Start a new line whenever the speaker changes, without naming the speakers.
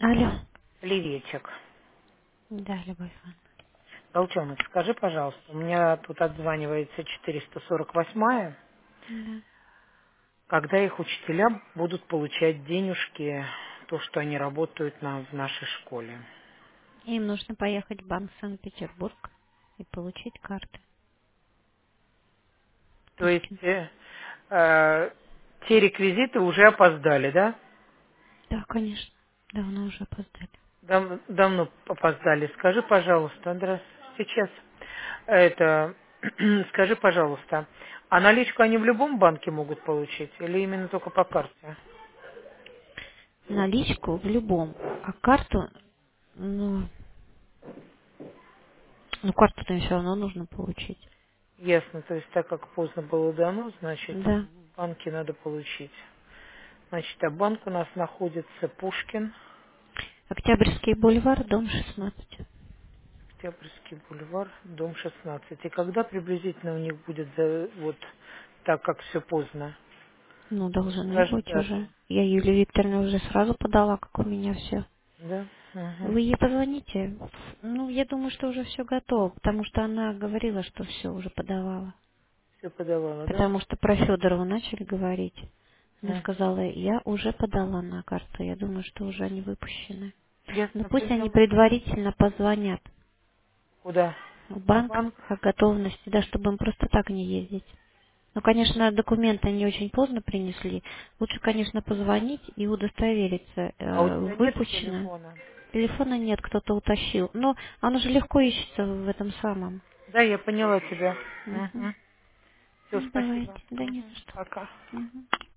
Алло.
Приветик.
Да, Любовь Ивановна.
Волчонок, скажи, пожалуйста, у меня тут отзванивается 448-я,
Да.
когда их учителя будут получать денежки, то, что они работают в нашей школе.
Им нужно поехать в банк Санкт-Петербург и получить карты.
То есть
Пушкин.
те реквизиты уже опоздали, да?
Да, конечно. Давно уже опоздали.
Давно опоздали. Скажи, пожалуйста, сейчас это, скажи, пожалуйста, а наличку они в любом банке могут получить или именно только по карте?
Наличку в любом. А карту, ну, карту-то им все равно нужно получить.
Ясно, то есть так как поздно было дано, значит,
Да.
в банке надо получить. Значит, а банк у нас находится Пушкин,
Октябрьский бульвар, дом 16.
Октябрьский бульвар, дом 16. И когда приблизительно у них будет, вот так как все поздно?
Ну, должны
Скажи
быть
дату.
уже. Я Юлии Викторовне уже сразу подала, как у меня все.
Да? Угу.
Вы ей позвоните. Ну, я думаю, что уже все готово, потому что она говорила, что все уже подавала.
Все подавала, да?
Потому что про Федорову начали говорить. Она
М.
сказала, я уже подала на карту, я думаю, что уже они выпущены. Но
Ясно,
пусть они
поняла.
предварительно позвонят
Куда?
в
В
банк
банк?
о готовности, да, чтобы им просто так не ездить. Ну, конечно, документы они очень поздно принесли. Лучше, конечно, позвонить и удостовериться,
А у тебя нет
выпущено.
телефона?
Телефона нет, кто-то утащил. Но оно же легко ищется в этом самом.
Да, я поняла тебя.
Мгм.
Угу. Все,
Ну,
спасибо.
давайте. Да не
Угу.
за что.
Пока.
Мгм.